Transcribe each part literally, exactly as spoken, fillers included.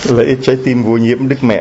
Lễ trái tim vô nhiễm Đức Mẹ.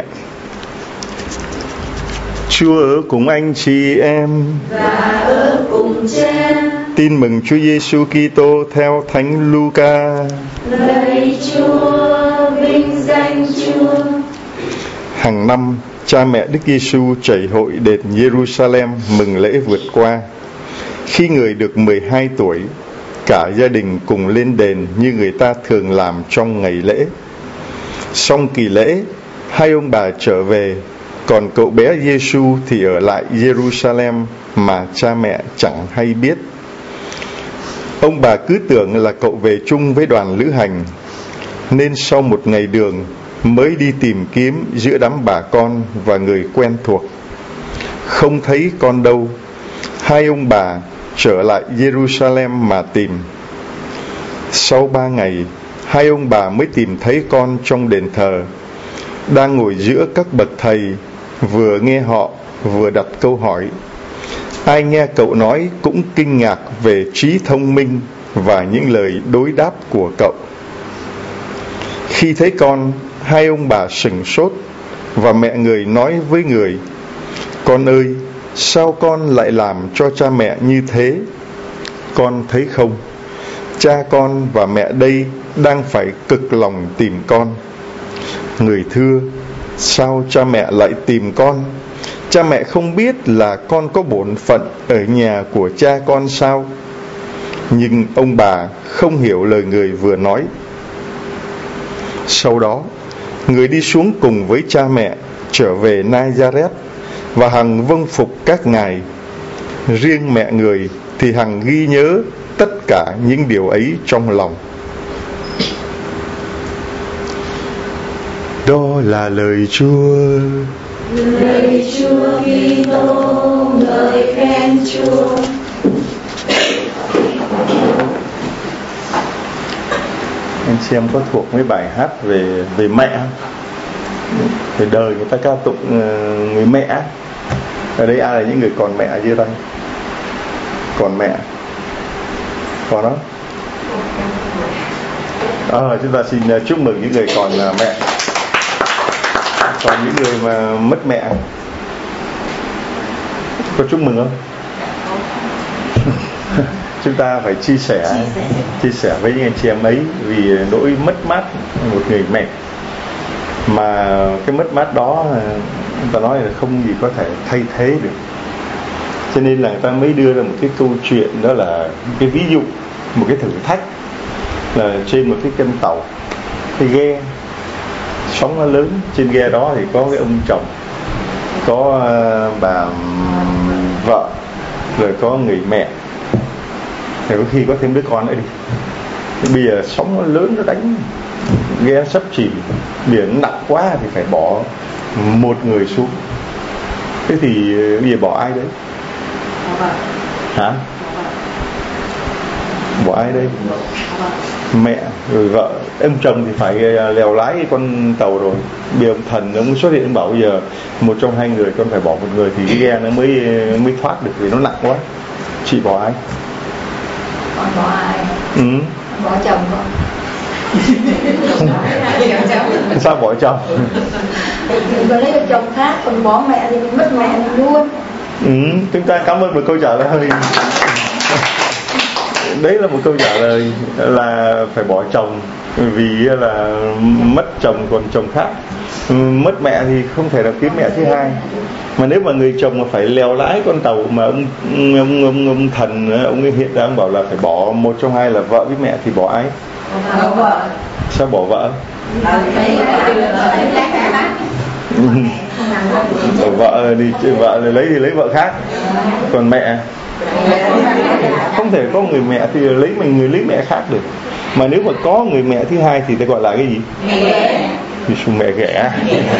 Chúa ở cùng anh chị em và ở cùng cha. Tin mừng Chúa Giêsu Kitô theo Thánh Luca. Lạy Chúa, vinh danh Chúa. Hàng năm, cha mẹ Đức Giêsu chảy hội đền Jerusalem mừng lễ vượt qua. Khi người được mười hai tuổi, cả gia đình cùng lên đền như người ta thường làm trong ngày lễ. Xong kỳ lễ, hai ông bà trở về, còn cậu bé Giêsu thì ở lại Jerusalem mà cha mẹ chẳng hay biết. Ông bà cứ tưởng là cậu về chung với đoàn lữ hành, nên sau một ngày đường mới đi tìm kiếm giữa đám bà con và người quen thuộc. Không thấy con đâu, hai ông bà trở lại Jerusalem mà tìm. Sau ba ngày, hai ông bà mới tìm thấy con trong đền thờ, đang ngồi giữa các bậc thầy, vừa nghe họ vừa đặt câu hỏi. Ai nghe cậu nói cũng kinh ngạc về trí thông minh và những lời đối đáp của cậu. Khi thấy con, hai ông bà sửng sốt, và mẹ người nói với người: Con ơi, sao con lại làm cho cha mẹ như thế? Con thấy không, cha con và mẹ đây đang phải cực lòng tìm con. Người thưa, sao cha mẹ lại tìm con? Cha mẹ không biết là con có bổn phận ở nhà của cha con sao? Nhưng ông bà không hiểu lời người vừa nói. Sau đó, người đi xuống cùng với cha mẹ trở về Nazareth, và hằng vâng phục các ngài. Riêng mẹ người thì hằng ghi nhớ tất cả những điều ấy trong lòng. Đó là lời Chúa. Lạy Chúa Kitô, ngợi khen Chúa. Anh chị em có thuộc mấy bài hát về về mẹ không? Về đời người ta ca tụng người mẹ. Ở đây ai là những người còn mẹ chưa đây? Còn mẹ còn đó. À, chúng ta xin chúc mừng những người còn mẹ. Còn những người mà mất mẹ, có chúc mừng không? Chúng ta phải chia sẻ chia sẻ với những anh chị em ấy, vì nỗi mất mát một người mẹ mà cái mất mát đó người ta nói là không gì có thể thay thế được. Cho nên là người ta mới đưa ra một cái câu chuyện, đó là cái ví dụ, một cái thử thách là trên một cái con tàu, cái ghe, sóng nó lớn. Trên ghe đó thì có cái ông chồng, có bà vợ, rồi có người mẹ, rồi có khi có thêm đứa con nữa đi. Bây giờ sóng nó lớn, nó đánh ghe sắp chìm, biển nặng quá thì phải bỏ một người xuống. Thế thì bây giờ bỏ ai đấy? Hả? Bỏ ai đây? Mẹ, rồi vợ. Ông chồng thì phải lèo lái cái con tàu rồi. Bây giờ ông thần ông xuất hiện, ông bảo bây giờ một trong hai người con phải bỏ một người thì cái ghe nó mới mới thoát được, vì nó nặng quá. Chị bỏ ai? Con bỏ ai? Ừ. Bỏ chồng con. Sao bỏ chồng? Còn lấy chồng khác, còn bỏ mẹ thì mình mất mẹ mình luôn. Ừ, chúng ta cảm ơn một câu trả lời. Đấy là một câu trả lời là phải bỏ chồng, vì là mất chồng còn chồng khác. Mất mẹ thì không thể nào kiếm mẹ thứ hai. Mà nếu mà người chồng mà phải lèo lái con tàu mà ông ông ông, ông thần ông ấy hiện ra ông bảo là phải bỏ một trong hai là vợ với mẹ, thì bỏ ai? Bỏ vợ. Sao bỏ vợ? Vợ thì vợ thì lấy thì lấy vợ khác, còn mẹ không thể có người mẹ thì lấy mình người lấy mẹ khác được. Mà nếu mà có người mẹ thứ hai thì ta gọi là cái gì? Thì mẹ ghẻ.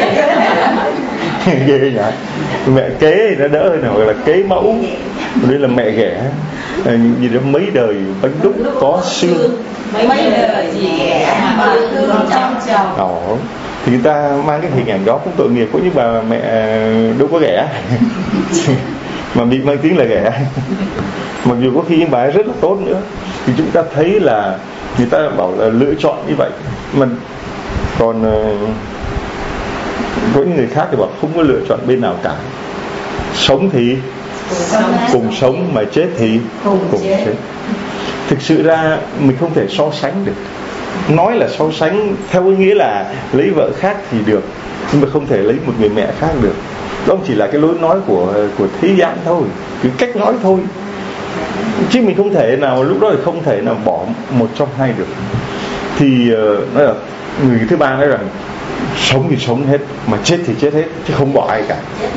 Ghê nhỉ. Mẹ kế thì nó đỡ hơn, gọi là kế mẫu. Đây là mẹ ghẻ, những gì đó mấy đời bánh đúc có xương, mấy đời gì ghẻ mà thương trong chồng. Đó. Thì người ta mang cái hình ảnh đó cũng tội nghiệp, có những bà mẹ đâu có ghẻ mà bị mang tiếng là ghẻ. Mặc dù có khi những bà ấy rất là tốt nữa. Thì chúng ta thấy là người ta bảo là lựa chọn như vậy. Mà Còn uh, có những người khác thì bảo không có lựa chọn bên nào cả. Sống thì cùng sống, mà chết thì cùng chết. Thực sự ra mình không thể so sánh được. Nói là so sánh theo ý nghĩa là lấy vợ khác thì được, nhưng mà không thể lấy một người mẹ khác được. Đó chỉ là cái lối nói của của thế gian thôi, cái cách nói thôi, chứ mình không thể nào lúc đó thì không thể nào bỏ một trong hai được. Thì uh, nói là người thứ ba nói rằng sống thì sống hết, mà chết thì chết hết, chứ không bỏ ai cả.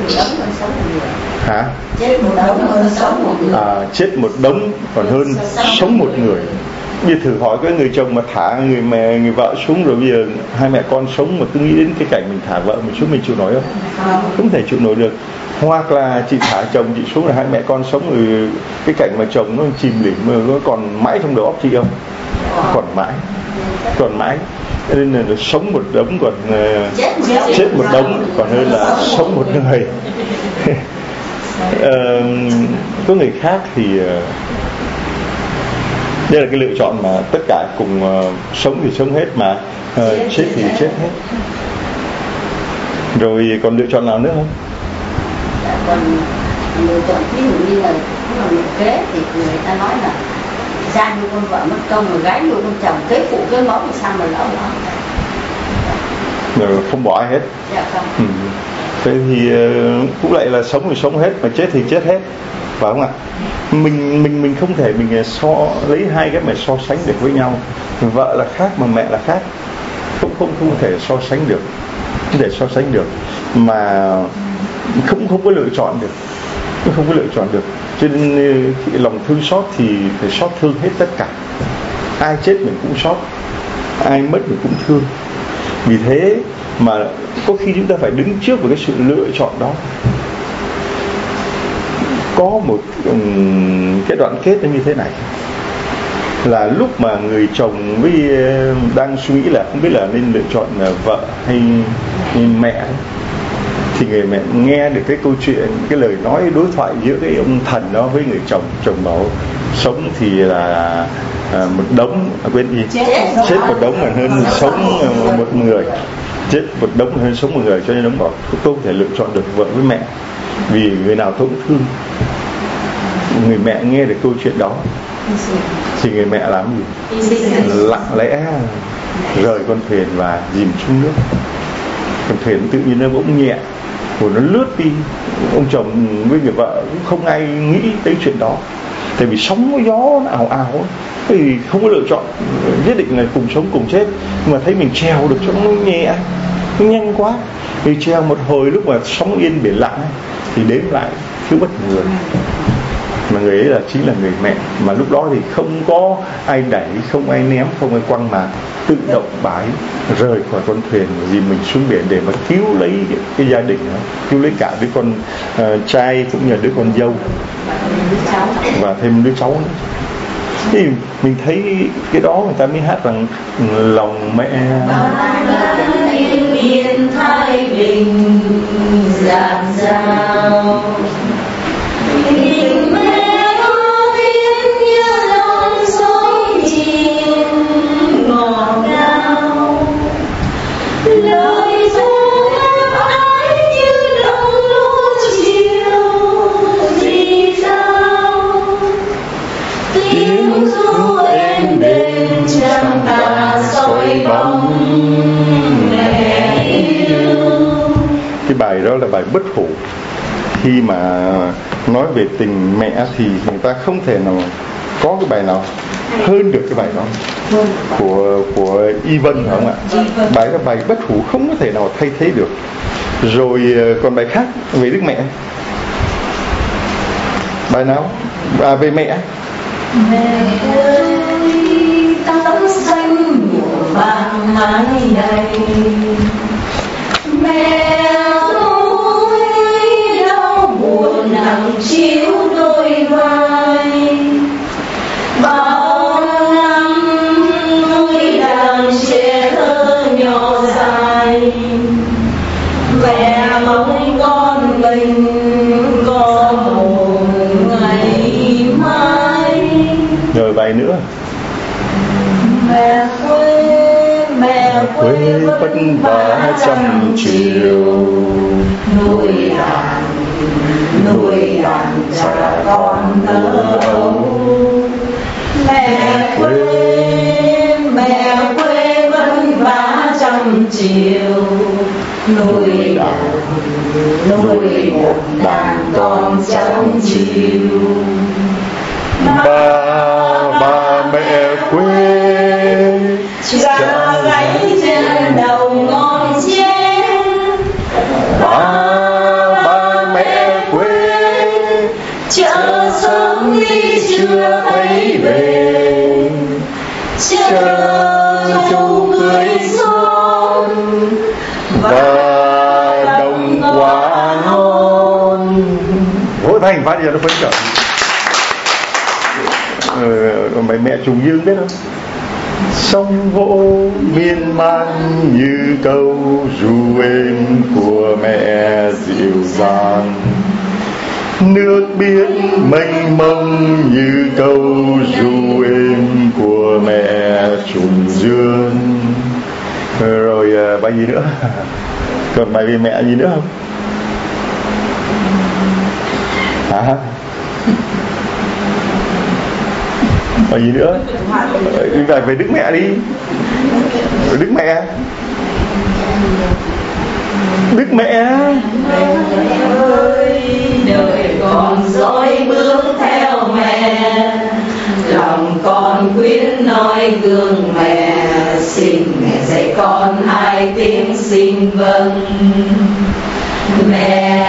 Hả? Chết một đống hơn sống một người. À, chết một đống còn hơn sống một người. Như thử hỏi cái người chồng mà thả người mẹ người vợ xuống, rồi bây giờ hai mẹ con sống mà cứ nghĩ đến cái cảnh mình thả vợ mình xuống, mình chịu nổi không? Không thể chịu nổi được. Hoặc là chị thả chồng chị xuống là hai mẹ con sống, rồi cái cảnh mà chồng nó chìm đỉnh mà nó còn mãi trong đầu óc chị không? Còn mãi, còn mãi. Nên là sống một đống còn uh, chết, chết một đống còn hơn là sống một người. uh, có người khác thì uh, đây là cái lựa chọn mà tất cả cùng uh, sống thì sống hết, mà uh, chết thì chết hết. Rồi còn lựa chọn nào nữa không? Còn lựa chọn ví dụ như là người kế thì người ta nói là ra nuôi con vợ mất công, rồi gái nuôi con chồng, kế phụ kế mẫu thì sao mà lỡ lỡ. Rồi không bỏ ai hết. Dạ không. Ừ. Thế thì uh, cũng lại là sống thì sống hết, mà chết thì chết hết, phải không ạ? Mình mình mình không thể mình so lấy hai cái mà so sánh được với nhau. Vợ là khác mà mẹ là khác, không không không thể so sánh được, không thể so sánh được, mà không không có lựa chọn được, không có lựa chọn được. Cho nên lòng thương xót thì phải xót thương hết tất cả. Ai chết mình cũng xót, ai mất mình cũng thương. Vì thế mà có khi chúng ta phải đứng trước với cái sự lựa chọn đó. Có một um, cái đoạn kết nó như thế này, là lúc mà người chồng với đang suy nghĩ là không biết là nên lựa chọn là vợ hay, hay mẹ, thì người mẹ nghe được cái câu chuyện, cái lời nói đối thoại giữa cái ông thần đó với người chồng. Chồng bảo sống thì là à, một đống, à, quên gì chết, chết một đống còn hơn sống một người, chết một đống hơn sống một người. Cho nên ông bảo tôi không thể lựa chọn được vợ với mẹ, vì người nào tôi cũng thương. Người mẹ nghe được câu chuyện đó thì người mẹ làm gì? Lặng lẽ rời con thuyền và chìm xuống nước. Con thuyền tự nhiên nó bỗng nhẹ, rồi nó lướt đi. Ông chồng với người vợ cũng không ai nghĩ tới chuyện đó, tại vì sóng gió nó ào ào, thì không có lựa chọn, nhất định là cùng sống cùng chết. Nhưng mà thấy mình trèo được cho nó nhẹ, nó nhanh quá, thì trèo một hồi lúc mà sóng yên biển lặng thì đếm lại thiếu bất người. Mà người ấy là chính là người mẹ, mà lúc đó thì không có ai đẩy, không ai ném, không ai quăng, mà tự động bái rời khỏi con thuyền vì mình xuống biển để mà cứu lấy cái, cái gia đình đó, cứu lấy cả đứa con uh, trai cũng như đứa con dâu và thêm đứa cháu nữa. Thì mình thấy cái đó người ta mới hát rằng lòng mẹ yên thái bình dạt dào, tình mẹ có tiếng như lòng sóng chìm ngọt ngào, lời ru êm ái như đồng lúa chiều rì rào, tiếng ru êm đềm trăng tà soi bóng mẹ yêu. Cái bài đó là bài bất hủ. Khi mà nói về tình mẹ thì người ta không thể nào có cái bài nào hơn được cái bài đó của của Y Vân, phải không ạ? Bài là bài bất hủ, không có thể nào thay thế được. Rồi còn bài khác về Đức Mẹ, bài nào? À, về mẹ. Mẹ ơi, tóc xanh mùa vàng mái đầy, mẹ ơi đau buồn nặng chiếu đôi vai, bao năm nuôi đàn trẻ thơ nhỏ dài, mẹ mong con mình có một ngày mai. Rồi bài nữa. Mẹ quê, mẹ quê vẫn vâng vả trăm chiều, nuôi đàn nuôi đàn cha con thơ ấu. Mẹ quê mẹ quê vất vả trăm chiều, nuôi đàn nuôi một đàn con trăm chiều. Ba ba mẹ quê Cha gánh trên đầu ngon chén. Ba ba mẹ quê Chợ sớm đi chưa thấy về, chờ chú cưới son và đồng quả ngon. Vỗ thành phát giờ nó phấn khởi. Ờ, mẹ mẹ Trùng Dương biết không? Sông vỗ miên man như câu ru êm của mẹ dịu dàng, nước biển mênh mông như câu ru êm của mẹ Trùng Dương. Rồi bài gì nữa? Còn bài về mẹ gì nữa không? Hả? Bài gì nữa? Bài về Đức Mẹ đi. Đức Mẹ. Đức Mẹ ơi, đời con dõi bước theo mẹ, lòng con quyết nói gương mẹ, xin mẹ dạy con hai tiếng xin vâng. Mẹ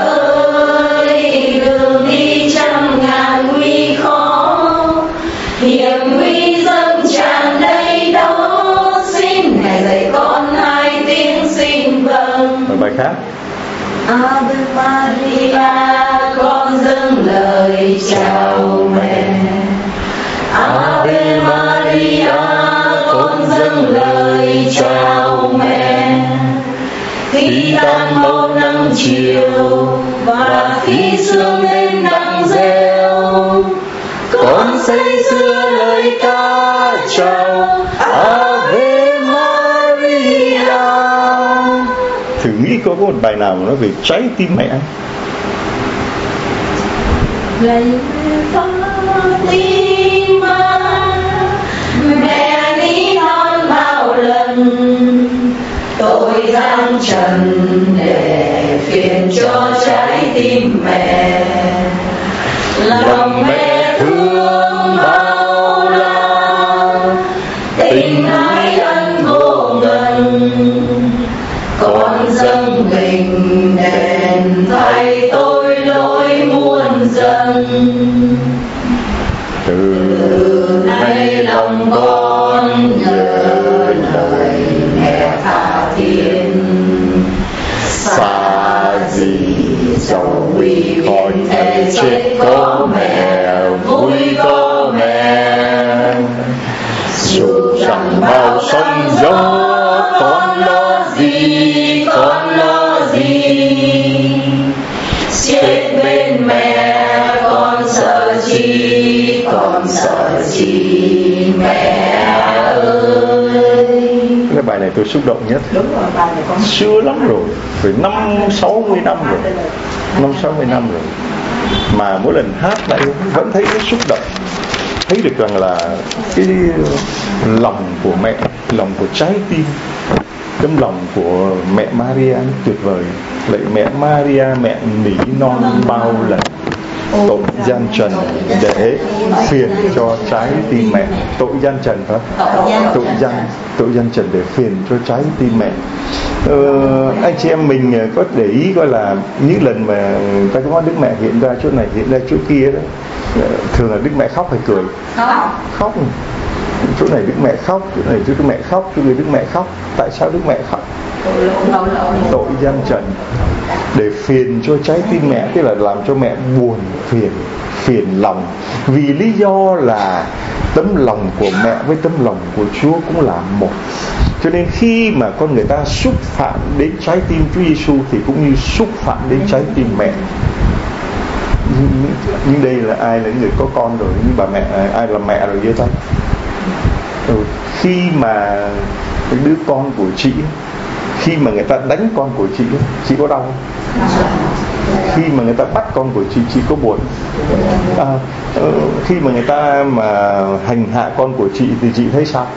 ơi, đường đi trăm ngàn nguy khó, hiểm nguy dâng tràn đầy đó, xin mẹ dạy con hai tiếng xin vâng. Rồi bài khác. Ave Maria, con dâng lời chào mẹ. Ave Maria, con dâng lời chào mẹ. Khi tan màu nắng chiều và khi sương đêm nắng reo, con say sưa lời ca chào Ave Maria. Thử nghĩ có một bài nào mà nói về trái tim mẹ. Lạy Fatima, mẹ ní non bao lần tội gian trần để phiền cho trái tim mẹ. Lòng mẹ thương bao la, tình ái ân vô ngần, con dâng mình đền thay tôi lỗi muôn dần. Từ nay lòng con nhớ lời mẹ tha thiên, xa gì dầu nguy còn thể chết có mẹ, vui có mẹ. Dù chẳng bao sóng gió, con lo gì, con lo gì. Chết bên mẹ con sợ chi, con sợ chi mẹ ơi. Cái bài này tôi xúc động nhất. Đúng rồi, bài này con xưa lắm rồi, phải năm sáu mươi năm rồi, năm sáu mươi năm rồi, mà mỗi lần hát lại vẫn thấy cái xúc động, thấy được rằng là cái lòng của mẹ, lòng của trái tim, tấm lòng của mẹ Maria tuyệt vời. Lạy mẹ Maria, mẹ nỉ non bao lần tội gian trần để phiền cho trái tim mẹ. Tội gian trần phải không? Tội gian, tội gian trần để phiền cho trái tim mẹ. Ờ, anh chị em mình có để ý coi là những lần mà ta có Đức Mẹ hiện ra chỗ này, hiện ra chỗ kia đó, thường là Đức Mẹ khóc hay cười? Khóc. Khóc. Chỗ này Đức Mẹ khóc, chỗ này Đức Mẹ khóc, chỗ này Đức Mẹ khóc. Tại sao Đức Mẹ khóc? Tội gian trần để phiền cho trái tim mẹ, tức là làm cho mẹ buồn phiền, phiền lòng. Vì lý do là tấm lòng của mẹ với tấm lòng của Chúa cũng là một. Cho nên khi mà con người ta xúc phạm đến trái tim Chúa Giêsu thì cũng như xúc phạm đến trái tim mẹ. Nhưng đây là ai là người có con rồi, như bà mẹ, ai là mẹ rồi giơ tay. Ừ, khi mà cái đứa con của chị Khi mà người ta đánh con của chị, chị có đau không? Khi mà người ta bắt con của chị, chị có buồn? À, khi mà người ta mà hành hạ con của chị thì chị thấy sao?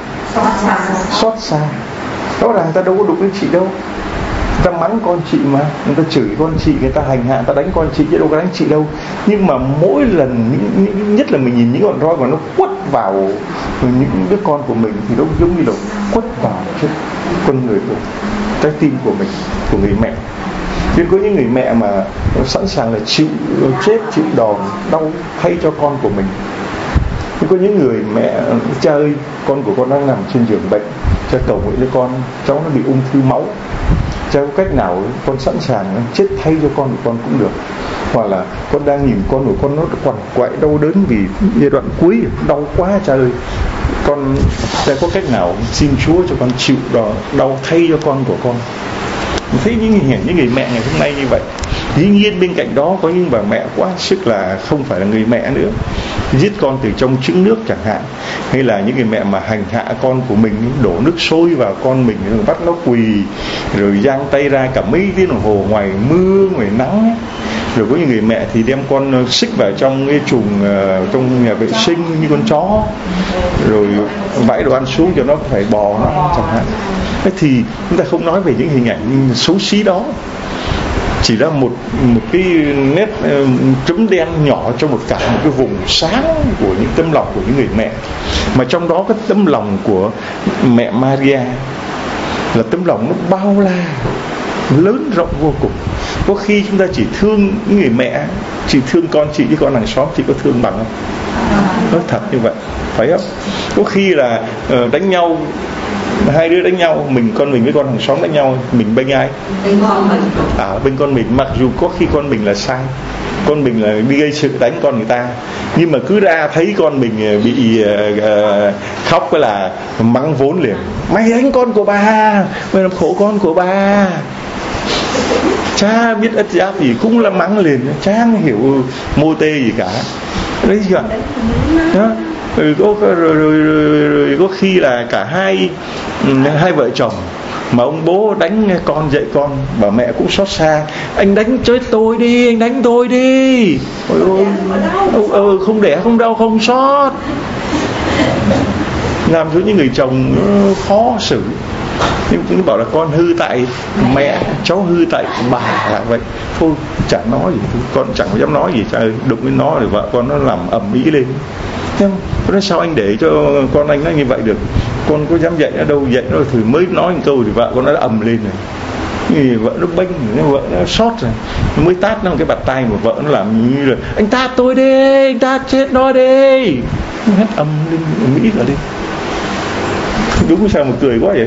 Xót xa. Đó là người ta đâu có đụng đến chị đâu. Người ta mắng con chị mà, người ta chửi con chị, người ta hành hạ, người ta đánh con chị chứ đâu có đánh chị đâu. Nhưng mà mỗi lần, nhất là mình nhìn những con roi mà nó quất vào những đứa con của mình thì nó giống như là quất vào cái con người của trái tim của mình, của người mẹ. Nhưng có những người mẹ mà sẵn sàng là chịu chết, chịu đòn, đau thay cho con của mình. Nhưng có những người mẹ, cha ơi, con của con đang nằm trên giường bệnh, cha cầu nguyện cho con, cháu nó bị ung thư máu, cha có cách nào con sẵn sàng chết thay cho con của con cũng được. Hoặc là con đang nhìn con của con nó quằn quại đau đớn vì giai đoạn cuối, đau quá cha ơi, con cha có cách nào xin Chúa cho con chịu đau, đau thay cho con của con. Mình thấy những hình ảnh những người mẹ ngày hôm nay như vậy. Dĩ nhiên bên cạnh đó có những bà mẹ quá sức là không phải là người mẹ nữa, giết con từ trong trứng nước chẳng hạn, hay là những người mẹ mà hành hạ con của mình, đổ nước sôi vào con mình rồi bắt nó quỳ, rồi giang tay ra cả mấy tiếng đồng hồ ngoài mưa ngoài nắng ấy. Rồi có những người mẹ thì đem con xích vào trong cái chuồng uh, trong nhà vệ sinh như con chó, rồi vãi đồ ăn xuống cho nó phải bò nó chẳng hạn. Thế thì chúng ta không nói về những hình ảnh xấu xí đó, chỉ là một một cái nét uh, chấm đen nhỏ trong một cả một cái vùng sáng của những tấm lòng của những người mẹ. Mà trong đó cái tấm lòng của mẹ Maria là tấm lòng nó bao la, lớn rộng vô cùng. Có khi chúng ta chỉ thương những người mẹ, chỉ thương con chị với con hàng xóm, chị có thương bằng không? Nói thật như vậy, phải không? Có khi là uh, đánh nhau, hai đứa đánh nhau, mình con mình với con hàng xóm đánh nhau, mình bên ai? Bên con mình. À, bên con mình, mặc dù có khi con mình là sai, con mình là đi gây sự đánh con người ta, nhưng mà cứ ra thấy con mình bị uh, uh, khóc cái là mắng vốn liền. Mày đánh con của bà, mày làm khổ con của bà. Cha biết ất giáp gì cũng là mắng liền, cha không hiểu mô tê gì cả. Đấy chưa? Đó. Rồi có rồi, rồi, rồi, rồi, rồi có khi là cả hai hai vợ chồng mà ông bố đánh con, dạy con, bà mẹ cũng xót xa. Anh đánh chết tôi đi, anh đánh tôi đi. Ôi ôi, ờ, không đẻ không đau không xót. Làm cho những người chồng khó xử. Nhưng cũng bảo là con hư tại mẹ, cháu hư tại bà là vậy. Thôi chả nói gì, con chẳng dám nói gì, đụng với nó rồi vợ con nó làm ầm ĩ lên. Nhưng nói sao anh để cho con anh nó như vậy được? Con có dám dạy nó đâu, dạy nó thử mới nói một câu thì vợ con nó đã ầm lên rồi. Thì vợ nó bênh, vợ nó sót rồi, nó mới tát nó một cái bạt tay của vợ nó làm như là anh tát tôi đi, anh tát chết nó đi. Nó hết ầm lên, ầm ĩ cả lên. Đúng sao mà cười quá vậy.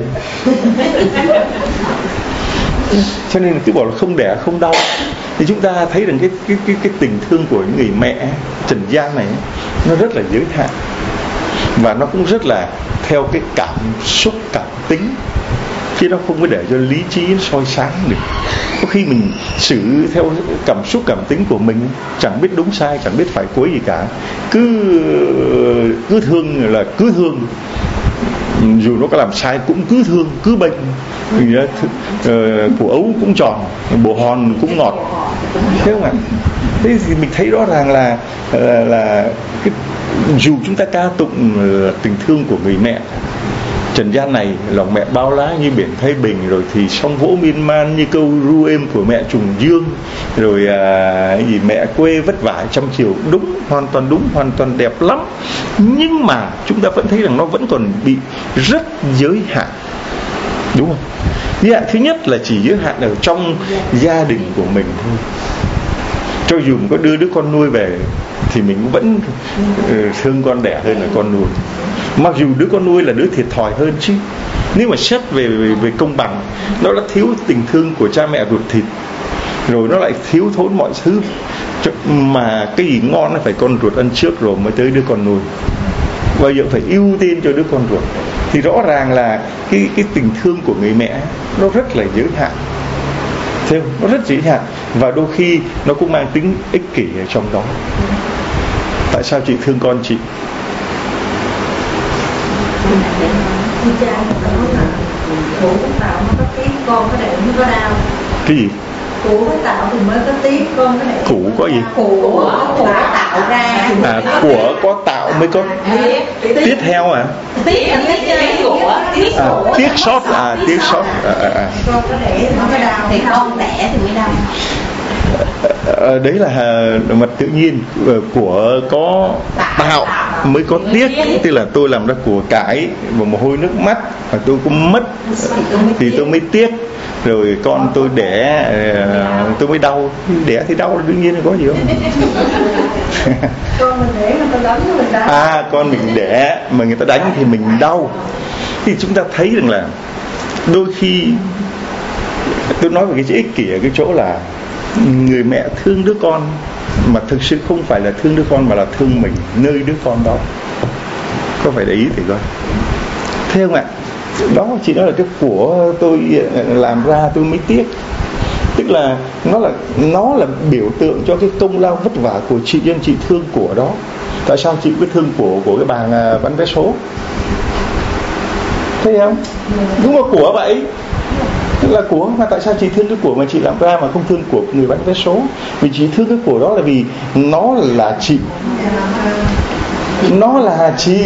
Cho nên cứ bảo là không đẻ không đau. Thì chúng ta thấy rằng cái cái cái cái tình thương của những người mẹ trần gian này nó rất là giới hạn, và nó cũng rất là theo cái cảm xúc, cảm tính, chứ nó không có để cho lý trí soi sáng được. Có khi mình xử theo cảm xúc, cảm tính của mình, chẳng biết đúng sai, chẳng biết phải cuối gì cả, cứ cứ thương là cứ thương, dù nó có làm sai cũng cứ thương, cứ bệnh. Vì uh, của ấu cũng tròn, bồ hòn cũng ngọt, thế không ạ? Thế thì mình thấy rõ ràng là là, là cái, dù chúng ta ca tụng uh, tình thương của người mẹ trần gian này, lòng mẹ bao la như biển Thái Bình, rồi thì sóng vỗ miên man như câu ru êm của mẹ Trùng Dương, rồi à, gì mẹ quê vất vả trăm chiều, đúng, hoàn toàn đúng, hoàn toàn đẹp lắm. Nhưng mà chúng ta vẫn thấy rằng nó vẫn còn bị rất giới hạn, đúng không? Giới hạn thứ nhất là chỉ giới hạn ở trong gia đình của mình thôi. Cho dù mình có đưa đứa con nuôi về thì mình cũng vẫn uh, thương con đẻ hơn là con nuôi. Mặc dù đứa con nuôi là đứa thiệt thòi hơn chứ. Nếu mà xét về, về, về công bằng, nó đã thiếu tình thương của cha mẹ ruột thịt, rồi nó lại thiếu thốn mọi thứ. Mà cái gì ngon nó phải con ruột ăn trước rồi mới tới đứa con nuôi. Bây giờ phải ưu tiên cho đứa con ruột. Thì rõ ràng là cái, cái tình thương của người mẹ nó rất là giới hạn. Thấy không? Nó rất giới hạn. Và đôi khi nó cũng mang tính ích kỷ ở trong đó. Tại sao chị thương con chị? Của có tạo mới có tiếng, con có đệm mới có đau. Cái gì? Của có tạo thì mới có tiếng, con có đệm. Củ có gì? Của có tạo ra. À, của có tạo mới có tiết theo à? Tiết là tiết cái của, tiết À, của. tiết sót à, tiết sót à, à, à. Con có đẻ thì mới có đau. Thì con đẻ thì mới đau. À, đấy là mặt tự nhiên, của có tạo mới có tiếc, tức là tôi làm ra của cải và mồ hôi nước mắt và tôi cũng mất thì tôi mới tiếc, rồi con tôi đẻ tôi mới đau, đẻ thì đau đương nhiên là có gì không. Con mình đẻ mà con đánh thì mình đau. À, con mình đẻ mà người ta đánh thì mình đau. Thì chúng ta thấy rằng là đôi khi tôi nói về cái chữ ích kỷ ở cái chỗ là người mẹ thương đứa con mà thực sự không phải là thương đứa con mà là thương mình nơi đứa con đó. Có phải để ý thì coi, thấy không ạ? Đó chỉ nói là cái của tôi làm ra tôi mới tiếc, tức là nó là nó là biểu tượng cho cái công lao vất vả của chị, nên chị thương của đó. Tại sao chị cứ thương của của cái bà bán vé số? Thấy không? Đúng là của vậy, tức là của, mà tại sao chị thương cái của mà chị làm ra mà không thương của người bán vé số? Vì chị thương cái của đó là vì nó là chị, nó là chị,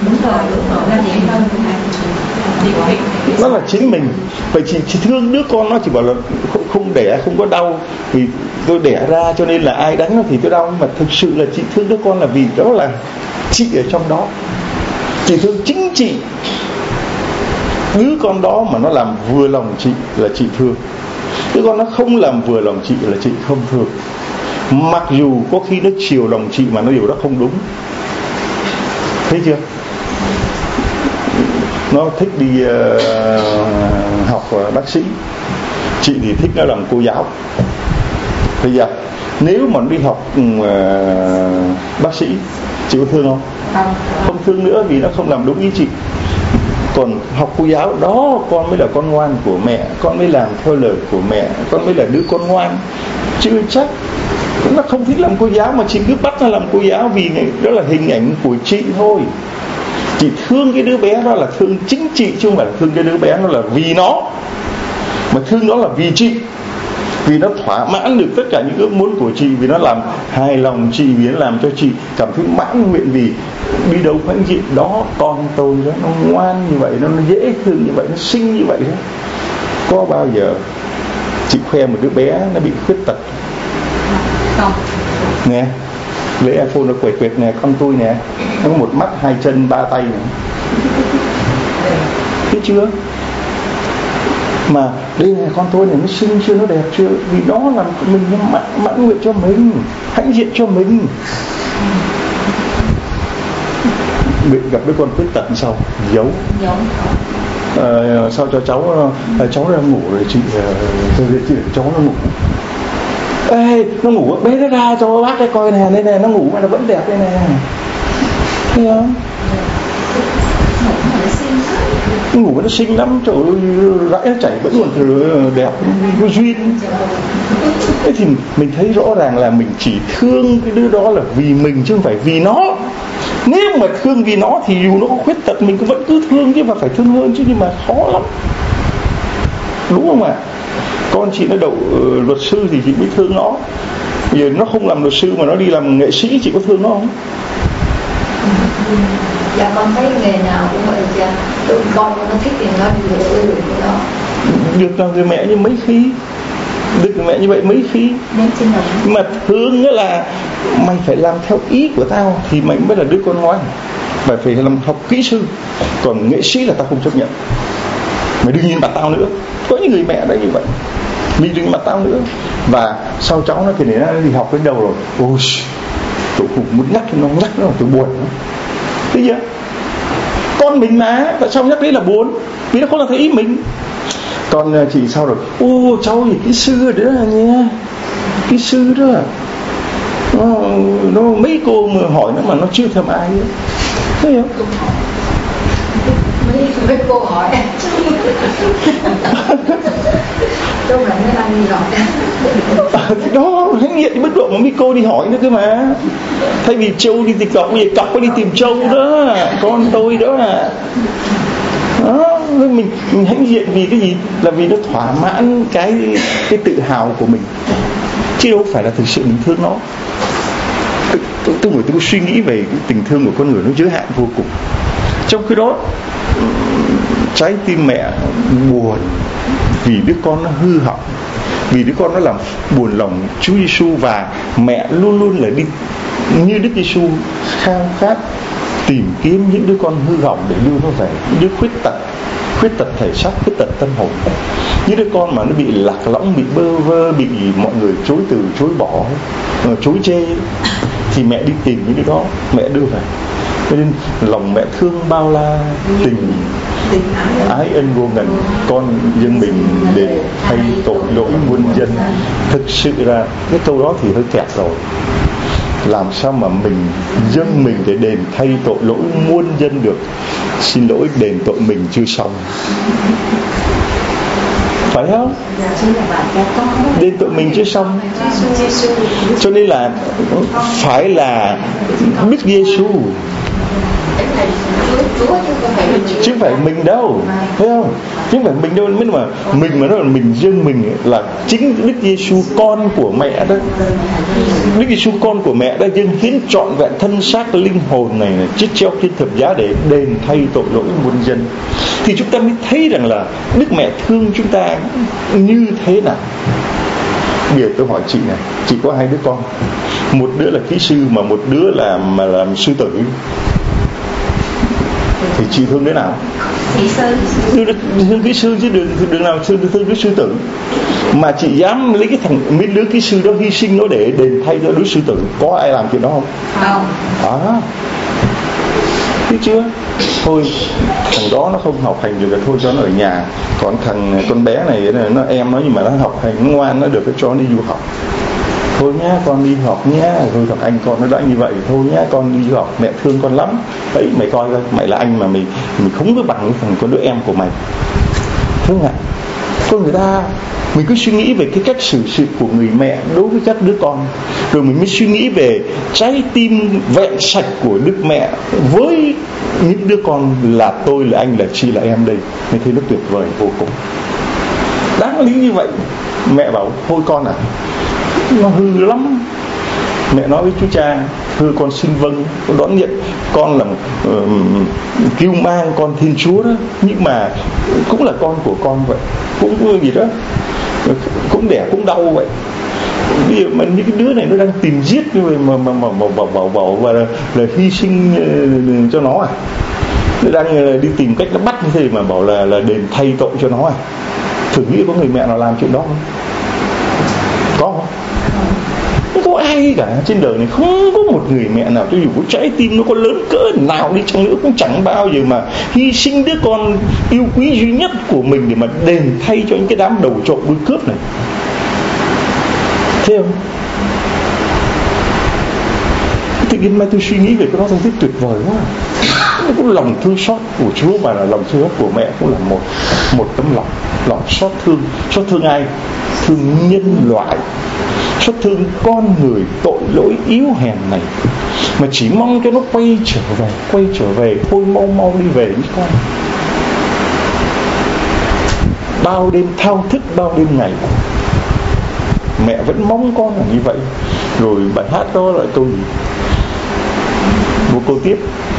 nó là chính mình. Vậy chị, chị thương đứa con nó chỉ bảo là không, không đẻ không có đau vì tôi đẻ ra cho nên là ai đánh nó thì tôi đau, nhưng mà thực sự là chị thương đứa con là vì đó là chị ở trong đó. Chị thương chính chị, đứa con đó mà nó làm vừa lòng chị là chị thương, đứa con nó không làm vừa lòng chị là chị không thương. Mặc dù có khi nó chiều lòng chị mà nó điều đó không đúng. Thấy chưa? Nó thích đi uh, học uh, bác sĩ, chị thì thích nó làm cô giáo. Thấy chưa? Nếu mà nó đi học uh, bác sĩ, chị có thương không? Không. Không thương nữa vì nó không làm đúng ý chị. Còn học cô giáo đó, con mới là con ngoan của mẹ, con mới làm theo lời của mẹ, con mới là đứa con ngoan. Chưa chắc. Nó không thích làm cô giáo mà chị cứ bắt nó làm cô giáo vì đó là hình ảnh của chị thôi. Chị thương cái đứa bé đó là thương chính chị, chứ không phải là thương cái đứa bé nó là vì nó, mà thương nó là vì chị, vì nó thỏa mãn được tất cả những ước muốn của chị, vì nó làm hài lòng chị, vì nó làm cho chị cảm thấy mãn nguyện, vì đi đâu phải chị đó con tôi đó, nó ngoan như vậy, nó dễ thương như vậy, nó xinh như vậy đó. Có bao giờ chị khoe một đứa bé nó bị khuyết tật không? Nè, lấy iPhone nó quẹt quẹt nè, con tôi nè, nó có một mắt hai chân ba tay nè, thấy chưa? Mà đây này, con tôi này nó xinh chưa, nó đẹp chưa, vì nó làm mình mãn, mãn nguyện cho mình, hãnh diện cho mình. Bị gặp đứa con khuyết tật sao? Giấu. Giấu. À, sao cho cháu, à, cháu đang ngủ rồi chị, tôi à, chị cháu nó ngủ. Ê, nó ngủ, bế nó ra cho bác cái coi nè, đây nè, nó ngủ mà nó vẫn đẹp đây nè. Thấy không? Nó ngủ nó xinh lắm, trời ơi, rãi nó chảy vẫn còn đẹp, có duyên. Thế thì mình thấy rõ ràng là mình chỉ thương cái đứa đó là vì mình chứ không phải vì nó. Nếu mà thương vì nó thì dù nó có khuyết tật mình cũng vẫn cứ thương chứ, mà phải thương hơn chứ, nhưng mà khó lắm. Đúng không ạ? Con chị nó đậu uh, luật sư thì chị mới thương nó. Giờ nó không làm luật sư mà nó đi làm nghệ sĩ, chị có thương nó không? Dạ con thấy nghề nào cũng vậy chứ. Tụi con nó thích thì nó đi được được đó. Được làm người mẹ như mấy khi, được người mẹ như vậy mấy khi. Nhưng mà thương nghĩa là mày phải làm theo ý của tao thì mày mới là đứa con ngoan. Mày phải làm học kỹ sư, còn nghệ sĩ là tao không chấp nhận. Mày đừng nhìn mặt tao nữa. Có những người mẹ đấy như vậy, mình đừng nhìn mặt tao nữa. Và sau cháu nó thì để nó đi học đến đâu rồi, ôi tôi cũng muốn nhắc nó, nhắc nó tôi buồn lắm. Thấy chưa? Con mình mà, tại sao nhắc đấy là buồn? Vì nó không là thấy ý mình. Còn chị sao rồi? Ô cháu thì kỹ sư đó là nha, kỹ sư đó. Nó, nó mấy cô mà hỏi nó mà nó chưa thèm ai nữa. Thấy không? Mấy, mấy cô hỏi Đâu là nó ăn rồi đó, hãy nghiện mức độ mà mấy cô đi hỏi nữa cơ mà. Thay vì Châu đi tìm cọc, bây giờ cọc có đi tìm Châu đó, con tôi đó à. Đó, mình mình hãnh diện vì cái gì? Là vì nó thỏa mãn cái cái tự hào của mình, chứ đâu phải là thực sự mình thương nó. Tôi tôi, tôi, tôi, tôi suy nghĩ về cái tình thương của con người nó giới hạn vô cùng. Trong khi đó trái tim mẹ buồn vì đứa con nó hư hỏng, vì đứa con nó làm buồn lòng Chúa Giêsu, và mẹ luôn luôn là đi như Đức Giêsu khao khát tìm kiếm những đứa con hư hỏng để đưa nó về, những đứa khuyết tật, khuyết tật thể xác, khuyết tật tâm hồn, những đứa con mà nó bị lạc lõng, bị bơ vơ, bị mọi người chối từ, chối bỏ, chối chê, thì mẹ đi tìm những đứa đó, mẹ đưa về. Cho nên lòng mẹ thương bao la, tình ái ân vô ngần, con dân mình để thay tội lỗi muôn dân. Thực sự là cái câu đó thì hơi kẹt rồi. Làm sao mà mình dâng mình để đền thay tội lỗi muôn dân được? Xin lỗi, đền tội mình chưa xong, phải không? Đền tội mình chưa xong. Cho nên là phải là Đức Giêsu, chứ không phải mình đâu, thấy không? Chứ không phải mình đâu. Mới mà mình mà nói là mình dâng mình là chính Đức Giêsu con của mẹ đó. Đức Giêsu con của mẹ đã dâng hiến trọn vẹn thân xác linh hồn này, này chết treo trên thập giá để đền thay tội lỗi muôn dân. Thì chúng ta mới thấy rằng là Đức Mẹ thương chúng ta như thế nào. Bây giờ tôi hỏi chị này, chị có hai đứa con, một đứa là kỹ sư mà một đứa là mà làm sư tử, thì chị thương đứa nào? Kỹ sư. Thương kỹ sư chứ đừng đừng nào thương thương đứa sư tử. Mà chị dám lấy cái thằng mấy đứa kỹ sư đó hy sinh nó để đền thay cho đứa sư tử, có ai làm chuyện đó không? Không. Đó, biết chưa? Thôi thằng đó nó không học hành được là thôi cho nó ở nhà. Còn thằng con bé này nó em nó, nhưng mà nó học hành nó ngoan, nó được, cái cho nó đi du học. Thôi nhá, con đi học nhá. Rồi thằng anh con nó đã như vậy, thôi nhá, con đi du học, mẹ thương con lắm. Đấy, mày coi coi, mày là anh mà mày mình không có bằng cái thằng con đứa em của mày, thương ạ. Con người ta, mình cứ suy nghĩ về cái cách xử sự của người mẹ đối với các đứa con, rồi mình mới suy nghĩ về trái tim vẹn sạch của Đức Mẹ với những đứa con là tôi, là anh, là chị, là em đây. Mình thấy nó tuyệt vời vô cùng. Đáng lý như vậy. Mẹ bảo thôi con à, nó hư lắm. Mẹ nói với chú cha, thưa con xin vâng, con đón nhận con là uh, cứu mang con Thiên Chúa đó, nhưng mà cũng là con của con vậy, cũng gì đó, cũng đẻ cũng đau vậy. Bây giờ mà những cái đứa này nó đang tìm giết như vậy mà mà mà bảo bảo bảo, bảo và là, là hy sinh uh, cho nó à? Nó đang uh, đi tìm cách nó bắt như thế mà bảo là là đền thay tội cho nó à? Thử nghĩ có người mẹ nào làm chuyện đó không? Có không? Không có ai cả trên đời này, không có một người mẹ nào, cho dù có trái tim nó có lớn cỡ nào đi chăng nữa, cũng chẳng bao giờ mà hy sinh đứa con yêu quý duy nhất của mình để mà đền thay cho những cái đám đầu trộm đuôi cướp này. Thấy không? Tự nhiên mai tôi suy nghĩ về cái đó, tôi thấy tuyệt vời quá. Cũng lòng thương xót của Chúa, mà là lòng thương xót của mẹ cũng là một một tấm lòng, lòng xót thương. Xót thương ai? Thương nhân loại, xót thương con người tội lỗi yếu hèn này, mà chỉ mong cho nó quay trở về, quay trở về thôi, mau mau đi về với con. Bao đêm thao thức, bao đêm ngày, mẹ vẫn mong con là như vậy. Rồi bài hát đó là câu gì? Một câu tiếp: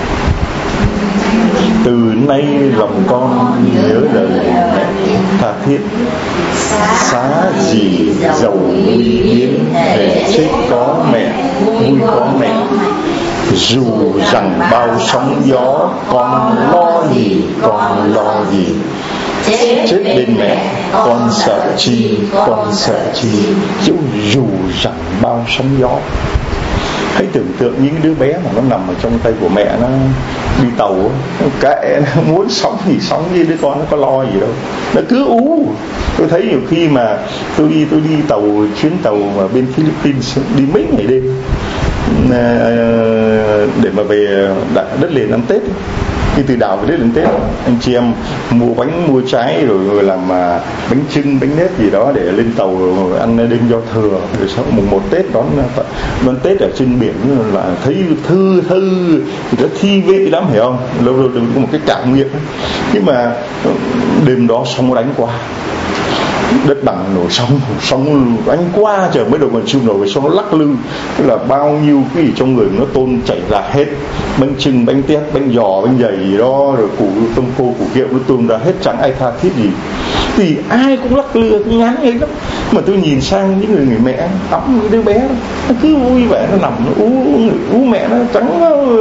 từ nay lòng con nhớ lời mẹ tha thiết, xá gì dầu nguy biến, để chết có mẹ, vui có mẹ. Dù rằng bao sóng gió, con lo gì, con lo gì. Chết bên mẹ, con sợ chi, con sợ chi. Chứ dù rằng bao sóng gió. Hãy tưởng tượng những đứa bé mà nó nằm ở trong tay của mẹ, nó đi tàu, nó kệ, nó muốn sống thì sống, với đứa con nó có lo gì đâu, nó cứ ú. Tôi thấy nhiều khi mà tôi đi tôi đi tàu, chuyến tàu mà bên Philippines, đi mấy ngày đêm để mà về đất liền ăn Tết, Thì từ đảo về đến Tết anh chị em mua bánh mua trái rồi, rồi làm à, bánh chưng bánh nếp gì đó để lên tàu rồi ăn đêm giao thừa, rồi sau mùng một Tết đón đón Tết ở trên biển là thấy thư thư thì nó thi vị lắm, hiểu không? Lâu lâu được một cái cảm nghiệm. Nhưng mà đêm đó sóng đánh qua, đất bằng nổi sóng, sóng đánh qua trời mới đầu còn chịu nổi, xong nó lắc lư, tức là bao nhiêu cái gì trong người nó tôn chảy ra hết, bánh chưng bánh tét bánh giò bánh dày gì đó, rồi củ tôm khô củ kiệu nó tuôn ra hết, chẳng ai tha thiết gì. Thì ai cũng lắc lư cũng ngán ấy lắm. Mà tôi nhìn sang những người người mẹ ấm cái đứa bé đó, nó cứ vui vẻ nó nằm nó ú ú mẹ nó chẳng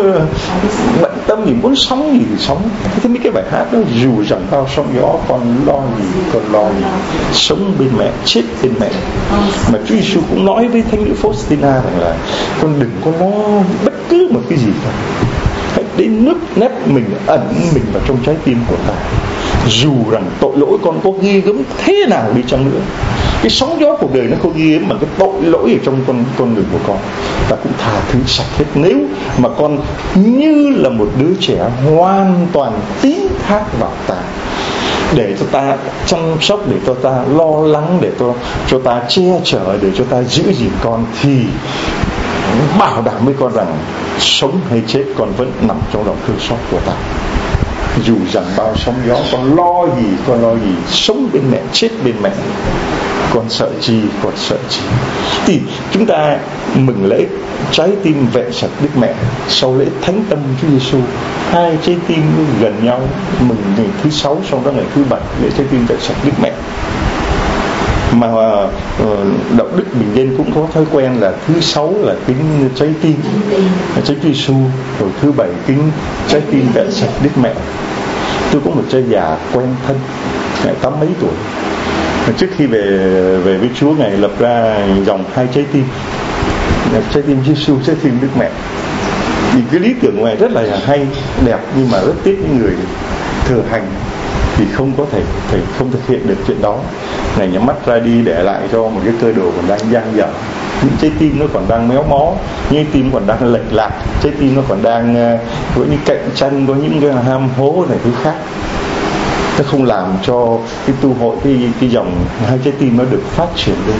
bận tâm gì, muốn sống gì thì sống. Thế mấy cái bài hát đó, dù rằng bao sóng gió con lo gì con lo gì, sống bên mẹ chết bên mẹ. Mà Chúa Giêsu cũng nói với thánh nữ Faustina rằng là con đừng có lo bất cứ một cái gì cả, hãy đến nước nếp mình, ẩn mình vào trong trái tim của ta. Dù rằng tội lỗi con có ghi gớm thế nào đi chăng nữa, cái sóng gió cuộc đời nó có ghi gớm bằng cái tội lỗi ở trong con con người của con, ta cũng tha thứ sạch hết. Nếu mà con như là một đứa trẻ hoàn toàn tín thác vào ta, để cho ta chăm sóc, để cho ta lo lắng, để cho cho ta che chở, để cho ta giữ gìn con, thì bảo đảm với con rằng sống hay chết con vẫn nằm trong lòng thương xót của ta. Dù rằng bao sóng gió con lo gì con lo gì, sống bên mẹ chết bên mẹ, con sợ chi con sợ chi. Thì chúng ta mừng lễ trái tim vẹn sạch Đức Mẹ, sau lễ Thánh Tâm Chúa Giêsu, hai trái tim gần nhau, mừng ngày thứ sáu, sau đó ngày thứ bảy lễ trái tim vẹn sạch Đức Mẹ. Mà uh, đạo đức bình dân cũng có thói quen là thứ sáu là kính trái tim trái Chúa Giêsu, rồi thứ bảy kính trái tim vẹn sạch Đức Mẹ. Tôi có một cha già quen thân, ngài tám mấy tuổi, trước khi về về với Chúa, ngài lập ra dòng hai trái tim, trái tim Chúa Giêsu, trái tim Đức Mẹ. Thì cái lý tưởng của ngài rất là hay đẹp, nhưng mà rất tiếc những người thừa hành thì không có thể, thể không thực hiện được chuyện đó. Ngài nhắm mắt ra đi để lại cho một cái cơ đồ còn đang dang dở, những trái tim nó còn đang méo mó, những trái tim còn đang lệch lạc, trái tim nó còn đang uh, có những cạnh tranh, có những cái ham hố này thứ khác. Nó không làm cho cái tu hội, cái, cái dòng hai trái tim nó được phát triển lên.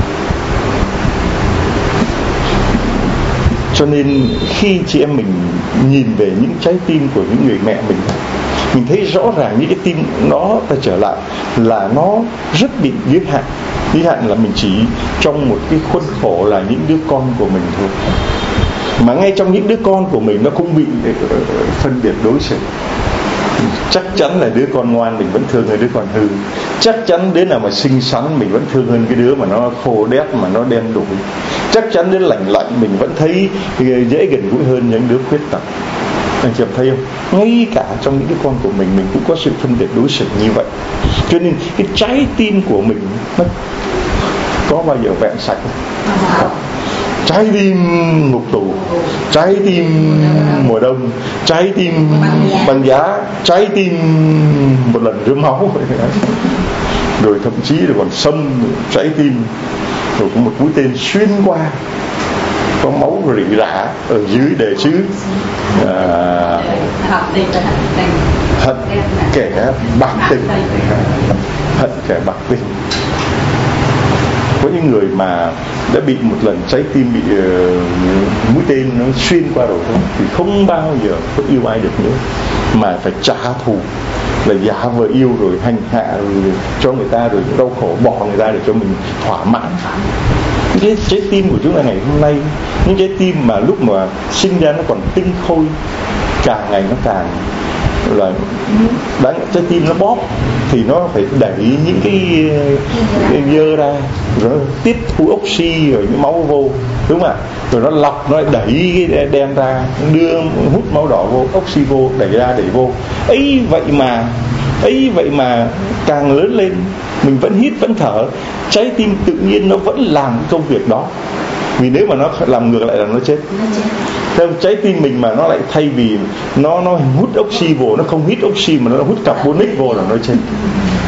Cho nên khi chị em mình nhìn về những trái tim của những người mẹ mình, mình thấy rõ ràng những cái tim đó ta trở lại là nó rất bị giới hạn. Giới hạn là mình chỉ trong một cái khuôn khổ là những đứa con của mình thôi. Mà ngay trong những đứa con của mình nó cũng bị phân biệt đối xử. Chắc chắn là đứa con ngoan mình vẫn thương hơn đứa con hư. Chắc chắn đứa nào mà xinh xắn mình vẫn thương hơn cái đứa mà nó khô đét, mà nó đen đủi. Chắc chắn đứa lành lạnh mình vẫn thấy dễ gần gũi hơn những đứa khuyết tật. Anh chị em thấy không? Ngay cả trong những đứa con của mình, mình cũng có sự phân biệt đối xử như vậy. Cho nên cái trái tim của mình nó có bao giờ vẹn sạch không? Trái tim ngục tù, trái tim mùa đông, trái tim băng giá, trái tim một lần rớm máu, rồi thậm chí là còn xâm trái tim, rồi có một mũi tên xuyên qua, có máu rỉ rả ở dưới đề chữ à, hận kẻ bạc tình, hận kẻ bạc tình. Có những người mà đã bị một lần trái tim bị uh, mũi tên nó xuyên qua rồi thôi, thì không bao giờ có yêu ai được nữa, mà phải trả thù, là giả vờ yêu rồi hành hạ rồi cho người ta, rồi đau khổ bỏ người ta để cho mình thỏa mãn. Cái trái tim của chúng ta ngày hôm nay, những trái tim mà lúc mà sinh ra nó còn tinh khôi, càng ngày nó càng là đáng, trái tim nó bóp thì nó phải đẩy những cái, cái dơ ra, rồi nó tiết thu oxy rồi những máu vô, đúng không ạ? Rồi nó lọc, nó lại đẩy cái đen ra, đưa hút máu đỏ vô, oxy vô, đẩy ra đẩy vô. Ấy vậy mà ấy vậy mà càng lớn lên mình vẫn hít vẫn thở, trái tim tự nhiên nó vẫn làm công việc đó. Vì nếu mà nó làm ngược lại là nó chết. Theo trái tim mình mà nó lại thay vì nó nó hút oxy vô, nó không hít oxy mà nó hút carbonic vô là nó chết.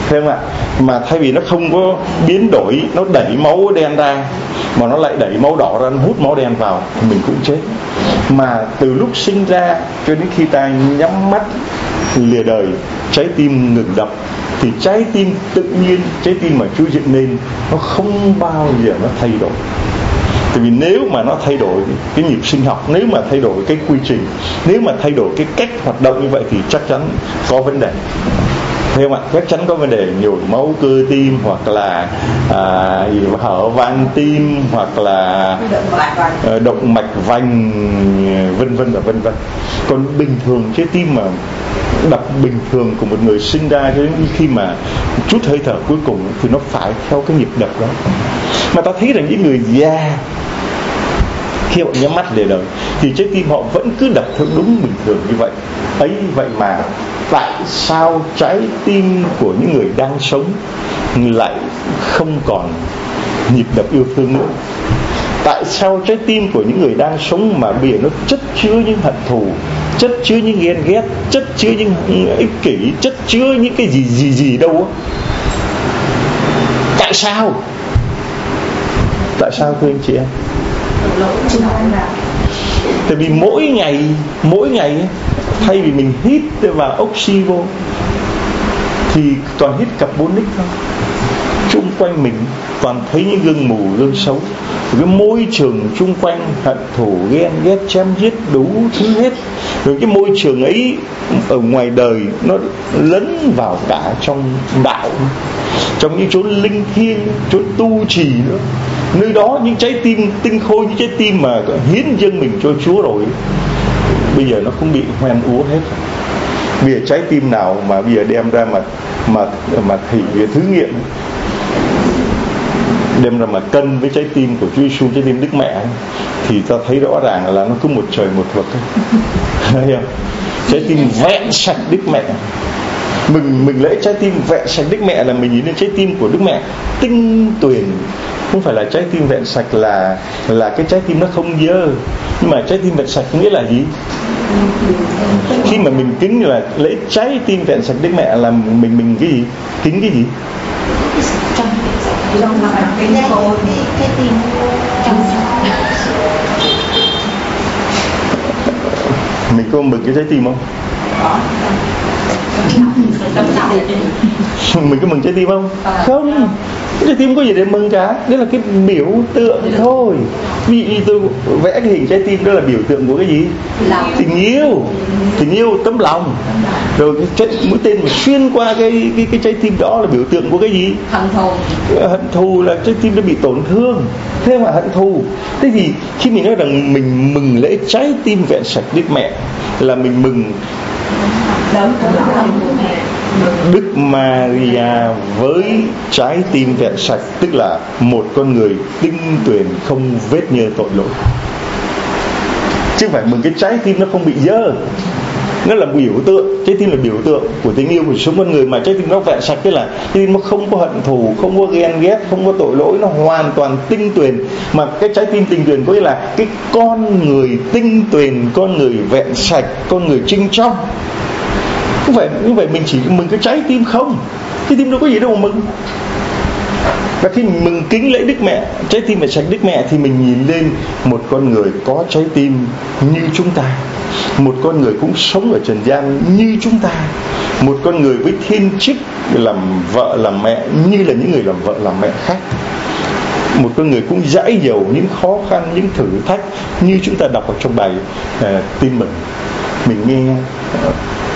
Thấy không ạ? Mà thay vì nó không có biến đổi, nó đẩy máu đen ra, mà nó lại đẩy máu đỏ ra, nó hút máu đen vào, thì mình cũng chết. Mà từ lúc sinh ra cho đến khi ta nhắm mắt lìa đời, trái tim ngừng đập, thì trái tim tự nhiên, trái tim mà Chúa dựng nên, nó không bao giờ nó thay đổi. Tại vì nếu mà nó thay đổi cái nhịp sinh học, nếu mà thay đổi cái quy trình, nếu mà thay đổi cái cách hoạt động như vậy, thì chắc chắn có vấn đề. Thấy không ạ? Chắc chắn có vấn đề nhồi máu cơ tim, hoặc là à, hở van tim, hoặc là à, động mạch vành, vân vân và vân vân. Còn bình thường trái tim mà đập bình thường của một người sinh ra cho đến khi mà chút hơi thở cuối cùng thì nó phải theo cái nhịp đập đó. Mà ta thấy rằng những người già khi họ nhắm mắt để đời thì trái tim họ vẫn cứ đập theo đúng bình thường như vậy. Ấy vậy mà tại sao trái tim của những người đang sống lại không còn nhịp đập yêu thương nữa? Tại sao trái tim của những người đang sống mà bây giờ nó chất chứa những hận thù, chất chứa những ghen ghét, chất chứa những ích kỷ, chất chứa những cái gì gì gì đâu á? Tại sao? Tại sao thưa anh chị em? Tại vì mỗi ngày mỗi ngày thay vì mình hít vào oxy vô thì toàn hít carbonic thôi. Chung quanh mình toàn thấy những gương mù, gương xấu. Cái môi trường chung quanh hận thù, ghen ghét, chém giết đủ thứ hết. Rồi cái môi trường ấy ở ngoài đời nó lấn vào cả trong đạo, trong những chốn linh thiêng, chốn tu trì nữa. Nơi đó những trái tim tinh khôi, những trái tim mà hiến dâng mình cho Chúa rồi, bây giờ nó cũng bị hoen úa hết. Bây giờ trái tim nào mà bây giờ đem ra mà mà mà thử thử nghiệm, đem ra mà cân với trái tim của Chúa Giêsu, trái tim Đức Mẹ, thì ta thấy rõ ràng là nó cứ một trời một vực. Thấy không? Trái tim vẹn sạch Đức Mẹ. Mình mình lễ trái tim vẹn sạch Đức Mẹ là mình nhìn đến trái tim của Đức Mẹ tinh tuyền. Không phải là trái tim vẹn sạch là là cái trái tim nó không dơ, nhưng mà trái tim vẹn sạch nghĩa là gì? Khi mà mình kính là lễ trái tim vẹn sạch Đức Mẹ là mình mình cái gì? Kính cái gì? Trong lòng cái cái tim trong mình có mừng cái trái tim không? Mình có mừng trái tim không? Không. Trái tim có gì để mừng cả. Đấy là cái biểu tượng thôi. Ví dụ như tôi vẽ cái hình trái tim, đó là biểu tượng của cái gì? Tình yêu. Tình yêu, tấm lòng. Rồi cái mũi tên mà xuyên qua cái, cái, cái trái tim đó là biểu tượng của cái gì? Hận thù. Hận thù là trái tim nó bị tổn thương. Thế mà hận thù. Thế thì khi mình nói rằng mình mừng lễ trái tim vẹn sạch Đức Mẹ là mình mừng Đức Maria với trái tim vẹn sạch, tức là một con người tinh tuyền không vết nhơ tội lỗi. Chứ không phải mừng cái trái tim nó không bị dơ. Nó là biểu tượng, trái tim là biểu tượng của tình yêu của sống con người, mà trái tim nó vẹn sạch, tức là trái tim nó không có hận thù, không có ghen ghét, không có tội lỗi, nó hoàn toàn tinh tuyền. Mà cái trái tim tinh tuyền có nghĩa là cái con người tinh tuyền, con người vẹn sạch, con người trinh trong. Không phải như vậy mình chỉ mừng cái trái tim không, trái tim đâu có gì đâu mà mừng. Và khi mình mừng kính lễ Đức Mẹ, trái tim vẹn sạch Đức Mẹ, thì mình nhìn lên một con người có trái tim như chúng ta, một con người cũng sống ở trần gian như chúng ta, một con người với thiên chức làm vợ làm mẹ như là những người làm vợ làm mẹ khác, một con người cũng dãi dầu những khó khăn, những thử thách như chúng ta đọc ở trong bài uh, tin mừng. Mình nghe uh,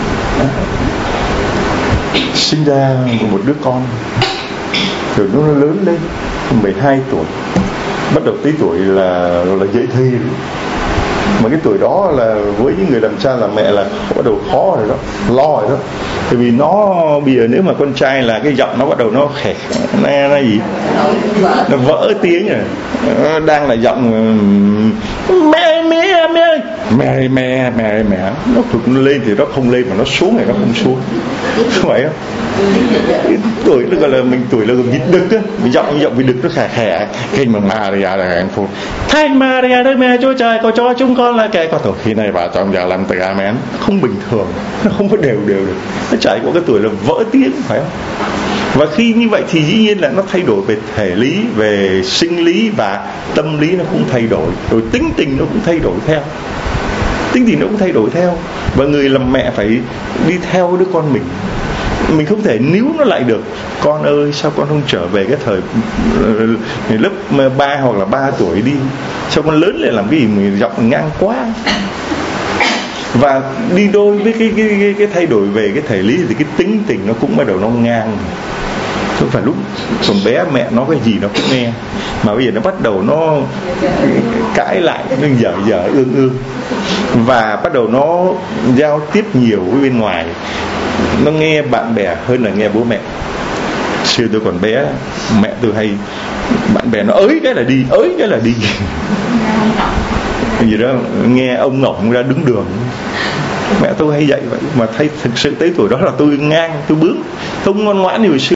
sinh ra một đứa con, rồi nó lớn lên mười hai tuổi, bắt đầu tới tuổi là là dậy thì. Mà cái tuổi đó là với những người làm cha làm mẹ là bắt đầu khó rồi đó, lo rồi đó. Tại vì nó bây giờ nếu mà con trai là cái giọng nó bắt đầu nó khè, nó, nó gì, nó vỡ tiếng rồi. Nó đang là giọng mẹ mẹ mẹ mẹ mẹ mẹ mẹ nó tụt nó lên thì nó không lên, mà nó xuống thì nó không xuống, không phải không? Cái tuổi nó gọi là mình tuổi là vịt đực á, mình giọng giọng vịt đực nó khè khè. Kinh mà Maria là hạnh phúc, Thánh Maria Đức Mẹ Chúa Trời có cho chúng con là kẻ có tội. Khi này bà trong giờ làm từ amen, không bình thường, nó không có đều đều được, nó trải qua cái tuổi là vỡ tiếng, phải không? Và khi như vậy thì dĩ nhiên là nó thay đổi về thể lý, về sinh lý, và tâm lý nó cũng thay đổi, rồi tính tình nó cũng thay đổi theo. Tính tình nó cũng thay đổi theo. Và người làm mẹ phải đi theo đứa con mình. Mình không thể níu nó lại được. Con ơi, sao con không trở về cái thời lớp ba hoặc là ba tuổi đi? Sao con lớn lại làm cái gì mình giọng ngang quá? Và đi đôi với cái, cái, cái, cái thay đổi về cái thể lý thì cái tính tình nó cũng bắt đầu nó ngang. Không phải lúc còn bé mẹ nói cái gì nó cũng nghe, mà bây giờ nó bắt đầu nó cãi lại, nó dở dở ương ương, và bắt đầu nó giao tiếp nhiều với bên ngoài. Nó nghe bạn bè hơn là nghe bố mẹ. Xưa tôi còn bé, mẹ tôi hay bạn bè nó ới cái là đi, ới cái là đi. Gì đó nghe ông ngọng ra đứng đường. Mẹ tôi hay dạy vậy. Mà thấy thực sự tới tuổi đó là tôi ngang, tôi bướng, không ngoan ngoãn như hồi xưa.